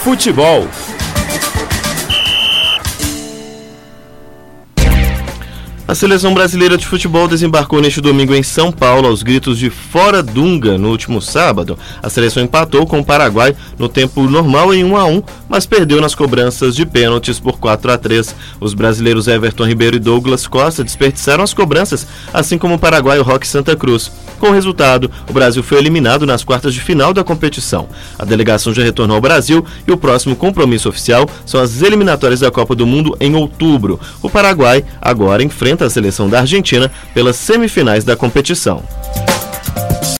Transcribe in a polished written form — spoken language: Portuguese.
futebol. A seleção brasileira de futebol desembarcou neste domingo em São Paulo aos gritos de "Fora Dunga". No último sábado, a seleção empatou com o Paraguai no tempo normal em 1-1, mas perdeu nas cobranças de pênaltis por 4-3. Os brasileiros Everton Ribeiro e Douglas Costa desperdiçaram as cobranças, assim como o paraguaio Roque Santa Cruz. Com o resultado, o Brasil foi eliminado nas quartas de final da competição. A delegação já retornou ao Brasil e o próximo compromisso oficial são as eliminatórias da Copa do Mundo em outubro. O Paraguai agora enfrenta a seleção da Argentina pelas semifinais da competição.